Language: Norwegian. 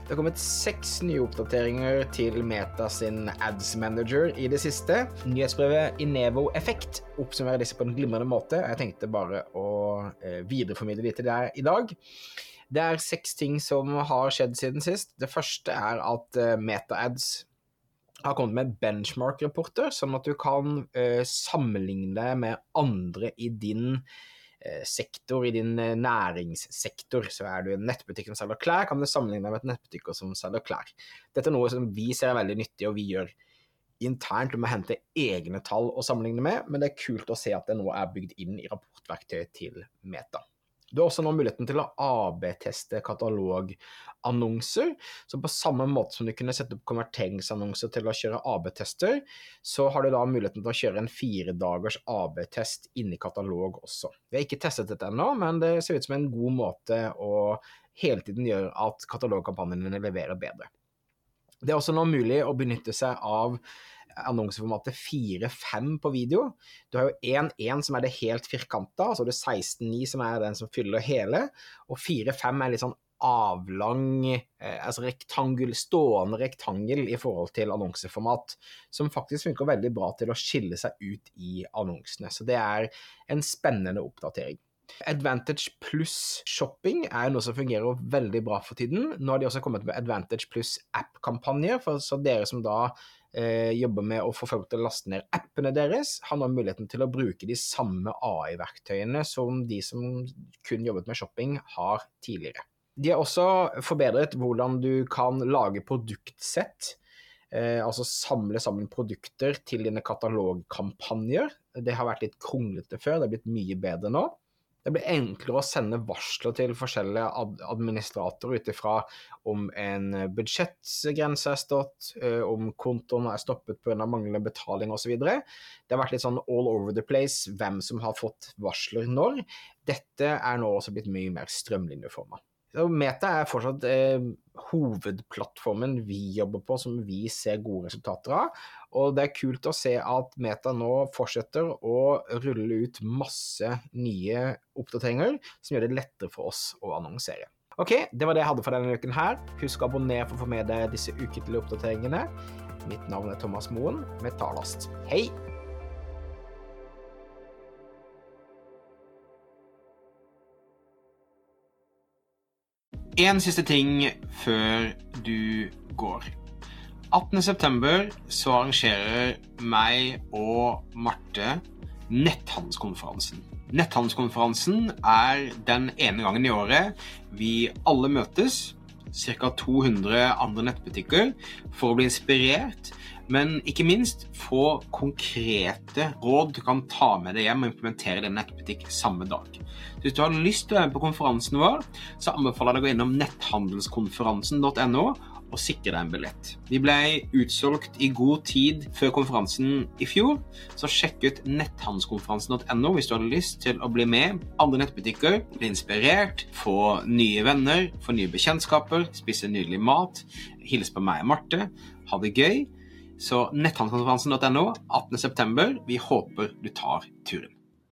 Det har kommet 6 nye oppdateringer til Meta sin Ads Manager i det siste. Nyhetsbrevet Inevo Effekt oppsummerer disse på en glimrende måte. Jeg tenkte bare å videreformidle litt til deg i dag. Det er 6 ting som har skjedd siden sist. Det første er at Meta Ads har kommet med benchmark-rapporter, sånn at du kan sammenligne med andre i din sektor, i din næringssektor. Så er du en nettbutikk som selger klær, kan du sammenligne med et nettbutikk som selger klær. Dette er noe som vi ser er veldig nyttig, og vi gjør internt. Du må hente egne tall å sammenligne med, men det er kult å se at det nå er bygd inn i rapportverktøyet til Meta. Du har også nå muligheten til å AB-teste katalogannonser, så på samme måte som du kunne sette opp konverteringsannonser til å kjøre AB-tester, så har du da muligheten til å kjøre en 4-dagers AB-test inni katalog også. Vi har ikke testet dette ennå, men det ser ut som en god måte å hele tiden gjøre at katalogkampanjene leverer bedre. Det er også nå mulig å benytte seg av annonseformatet 4-5 på video. Du har jo 1-1 som er det helt firkanta, så har du 16-9 som er den som fyller hele, og 4-5 er litt sånn avlang, altså stående rektangel i forhold til annonseformat, som faktisk funker veldig bra til å skille seg ut i annonsene. Så det er en spennende oppdatering. Advantage Plus shopping er noe som fungerer veldig bra for tiden. Nå har de også kommet med Advantage Plus app-kampanjer, så dere som da jobber med å få folk til å laste ned appene deres, har nå muligheten til å bruke de samme AI-verktøyene som de som kun jobbet med shopping har tidligere. De har også forbedret hvordan du kan lage produktsett, altså samle sammen produkter til dine katalogkampanjer. Det har vært litt kronglete før, det har blitt mye bedre nå. Det blir enklere å sende varsler til forskjellige administratorer utifra om en budsjettgrense er stått, om kontoen er stoppet på grunn av manglende betaling og så videre. Det har vært litt sånn all over the place hvem som har fått varsler når. Dette er nå også blitt mye mer strømlinjeformet. Meta er fortsatt hovedplattformen vi jobber på, som vi ser gode resultater av, og det er kult å se at Meta nå fortsetter å rulle ut masse nye oppdateringer som gjør det lettere for oss å annonsere. Ok, det var det jeg hadde for denne uken her. Husk å abonnere for å få med deg disse ukentlige oppdateringene. Mitt navn er Thomas Moen med Talast. Hei! En siste ting før du går. 18. september så arrangerer meg og Marte netthandelskonferansen. Netthandelskonferansen er den ene gangen i året vi alle møtes, ca. 200 andre nettbutikker, for å bli inspirert, men ikke minst få konkrete råd du kan ta med deg hjem og implementere din nettbutikk samme dag. Så hvis du har lyst til å være på konferansen vår, så anbefaler jeg deg å gå innom netthandelskonferansen.no og sikre deg en billett. Vi ble utsolgt i god tid før konferansen i fjor, så sjekk ut netthandelskonferansen.no hvis du har lyst til å bli med andre nettbutikker, bli inspirert, få nye venner, få nye bekjentskaper, spise nydelig mat, hilse på meg og Marte, ha det gøy. Så netthandelskonferansen.no, 18. september, vi håper du tar turen.